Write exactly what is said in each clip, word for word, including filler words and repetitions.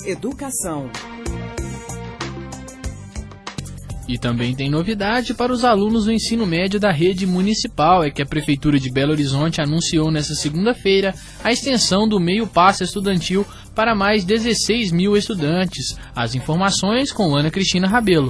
Educação. E também tem novidade para os alunos do ensino médio da rede municipal, é que a Prefeitura de Belo Horizonte anunciou nesta segunda-feira a extensão do meio passe estudantil para mais dezesseis mil estudantes. As informações com Ana Cristina Rabelo.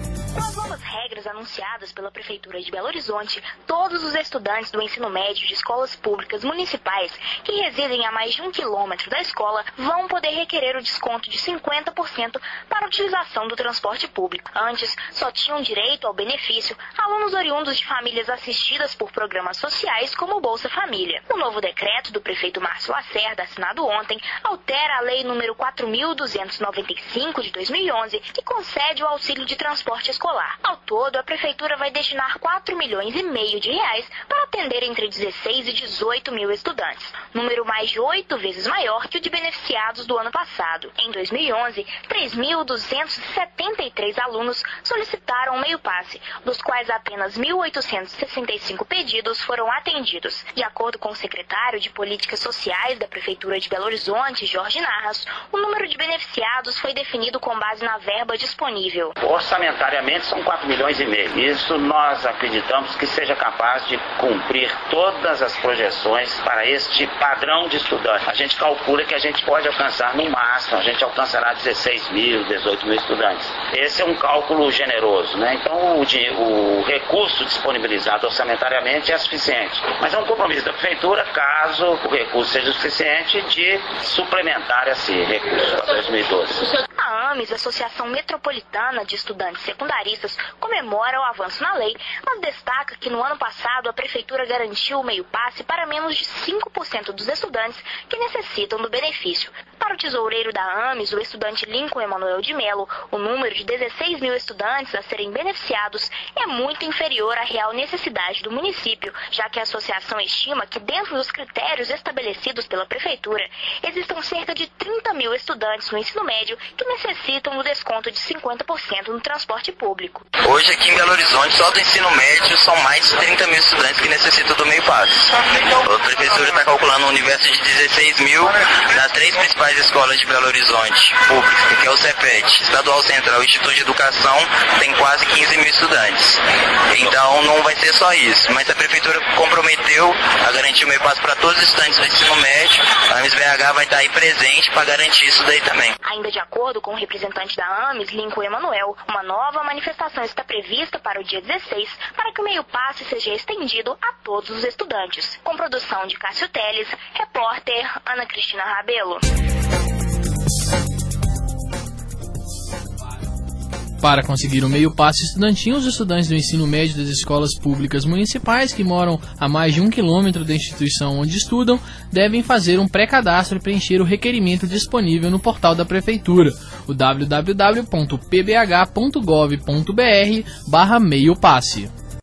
Anunciadas pela Prefeitura de Belo Horizonte, todos os estudantes do ensino médio de escolas públicas municipais que residem a mais de um quilômetro da escola vão poder requerer o desconto de cinquenta por cento para a utilização do transporte público. Antes, só tinham direito ao benefício alunos oriundos de famílias assistidas por programas sociais como o Bolsa Família. O novo decreto do prefeito Márcio Lacerda, assinado ontem, altera a Lei número quatro mil duzentos e noventa e cinco de dois mil e onze, que concede o auxílio de transporte escolar. Ao todo, a Prefeitura vai destinar quatro milhões e meio de reais para atender entre dezesseis e dezoito mil estudantes, número mais de oito vezes maior que o de beneficiados do ano passado. Em dois mil e onze, três mil duzentos e setenta e três alunos solicitaram o meio passe, dos quais apenas mil oitocentos e sessenta e cinco pedidos foram atendidos. De acordo com o secretário de Políticas Sociais da Prefeitura de Belo Horizonte, Jorge Narras, o número de beneficiados foi definido com base na verba disponível. Orçamentariamente são quatro milhões e meio. Isso nós acreditamos que seja capaz de cumprir todas as projeções para este padrão de estudante. A gente calcula que a gente pode alcançar no máximo, a gente alcançará dezesseis mil, dezoito mil estudantes. Esse é um cálculo generoso, né? Então o, o recurso disponibilizado orçamentariamente é suficiente. Mas é um compromisso da Prefeitura, caso o recurso seja suficiente, de suplementar esse recurso para dois mil e doze. A AMES, Associação Metropolitana de Estudantes Secundaristas, comemora o avanço na lei, mas destaca que no ano passado a Prefeitura garantiu o meio passe para menos de cinco por cento dos estudantes que necessitam do benefício. Para o tesoureiro da AMES, o estudante Lincoln Emanuel de Melo, o número de dezesseis mil estudantes a serem beneficiados é muito inferior à real necessidade do município, já que a associação estima que dentro dos critérios estabelecidos pela Prefeitura, existam cerca de trinta mil estudantes no ensino médio que necessitam do desconto de cinquenta por cento no transporte público. Hoje aqui em Belo Horizonte, só do ensino médio, são mais de trinta mil estudantes que necessitam do meio passe. A Prefeitura está calculando um universo de dezesseis mil nas três principais escolas de Belo Horizonte, públicas, que é o CEPET, Estadual Central e Instituto de Educação, tem quase quinze mil estudantes. Então não vai ser só isso, mas a Prefeitura comprometeu a garantir o meio passe para todos os estudantes do ensino médio. A AMES B H vai estar aí presente para garantir isso daí também. Ainda de acordo com o representante da AMES, Lincoln Emanuel, uma nova manifestação está prevista para o dia dezesseis para que o meio passe seja estendido a todos os estudantes. Com produção de Cássio Teles, repórter Ana Cristina Rabelo. Para conseguir o meio passe estudantil, os estudantes do ensino médio das escolas públicas municipais que moram a mais de um quilômetro da instituição onde estudam devem fazer um pré-cadastro e preencher o requerimento disponível no portal da Prefeitura, o w w w ponto p b h ponto gov ponto b r barra meio passe.